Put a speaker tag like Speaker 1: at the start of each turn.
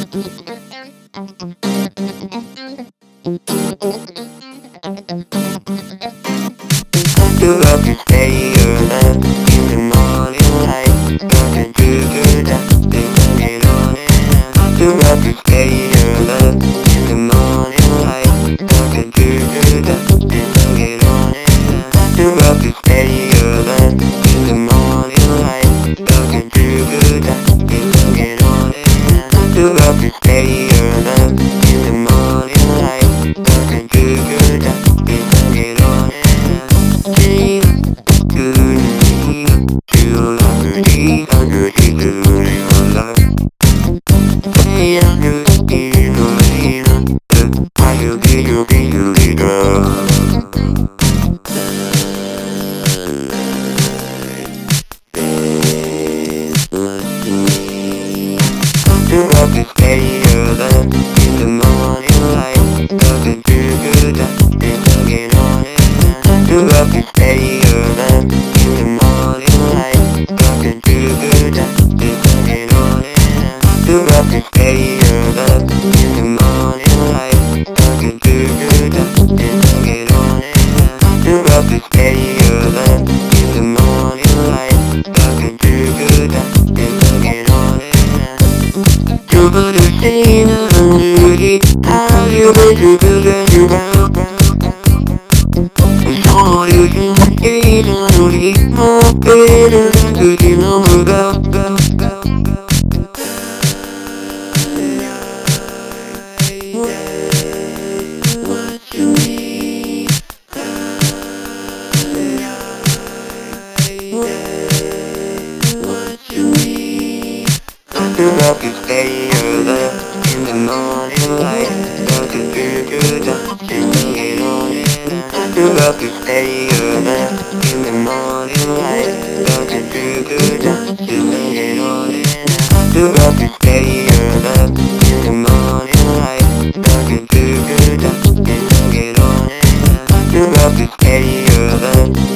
Speaker 1: To love to stay alive in the morning light, nothing to do that they get on it. To love to stay alive in the morning light, nothing to do that they get on it. To love to stay alive in the morning light, nothing to do that they get on it. To love to stay alive in the morning light, nothing to do that they get on it. To love to stay alive in the morning light, nothing to do that they get on it. To love to stay alive in the morning light, nothing to do that they get on it. To love to stay alive in the morning light, nothing to do that they get on it. To love to stay alive in the morning light, nothing to do that they get on it. You put a stain under it, how you bet you feel and you bow. It's all you can get on it, more better than good you know about. What you need, what you need. To love to stay alive in the morning light, nothing to do that you get on it. To love to stay alive in the morning light, nothing to do that you get on it. To love to stay alive in the morning light, nothing to do that you get on it. To love to stay alive